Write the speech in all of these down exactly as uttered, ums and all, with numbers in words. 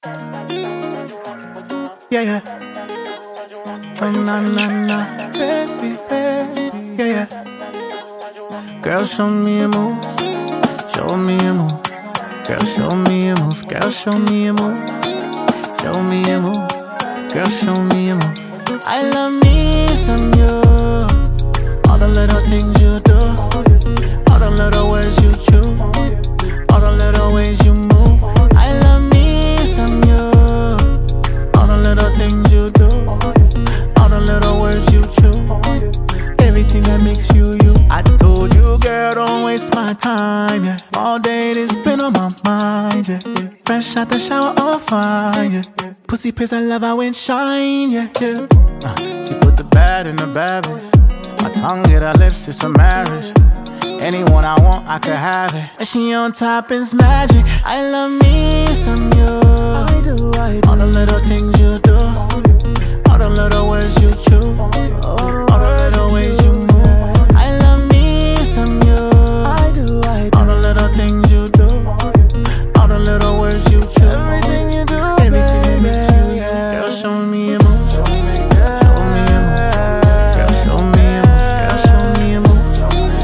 Yeah, yeah. Oh, na, na, na. Baby, baby. Yeah, yeah. Girl, show me a move. Show me a move. Girl, show me a move. Girl, show me a move. Show me a move. Girl, show me a move. I love me some you. All the little things you do. All the little words you choose. All the little ways you move. I love me some you. All the little things you do. All the little words you choose. Everything that makes you you. I told you, girl, don't waste my time, yeah. All day it's been on my mind, yeah, yeah. Fresh out the shower on fire, yeah, yeah. Pussy praise, I love how it shine, yeah, yeah. Uh, she put the bad in the bad bitch. My tongue hit her lips, it's a marriage. Anyone I want, I could have it. And she on top, it's magic. I love me some you. I do, I do. All the little things you do. All the little words you choose. All the little ways you move. I love me some you. I do, I do. All the little things you do. All the little words you choose. Everything you do, everything that makes you you. Girl, show me a move. Show me a move. Girl, show me a move. Girl, show me a move.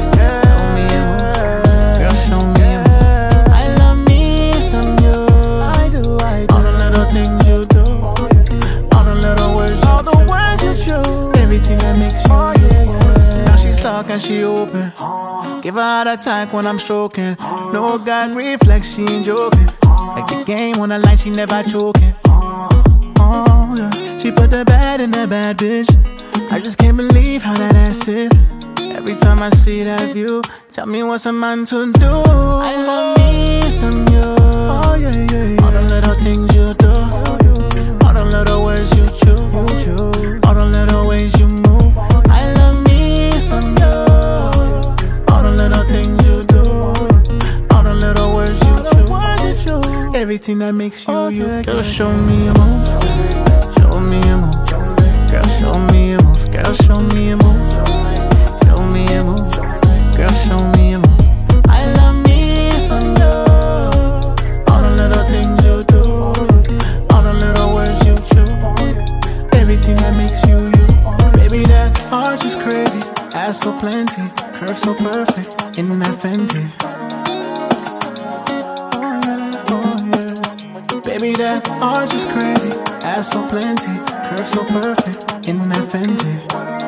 Girl, show me a move. I love me some you. I do, I do. All the little things you do. All the little words you All the words you choose. Everything that makes you oh, yeah, yeah. Now she's stuck and she open. Give her heart attack when I'm stroking. No gag reflex, she ain't joking. Like the game on the line, she never choking. Oh, yeah. She put the bad in the bad bitch. I just can't believe how that ass it. Every time I see that view, tell me what's a man to do. I love me some you. Oh, yeah, yeah, yeah. All the little things you do. All the little words you choose. All the little ways you move. I love me some you. All the little things you do. All the little words you choose. Everything that makes you you. Girl, show me a move. Show me a move. Girl, show me a move. Girl, show me a move. Show me a move. Girl, show me a move. I love me some you. All the little things you do. All the little words you choose. Everything that makes you you. Baby, that arch is crazy. Ass so plenty. Curves so perfect. In that Fenty. Oh yeah, oh yeah. Baby, that arch is crazy. Ass so plenty. Curves so perfect. In that Fenty.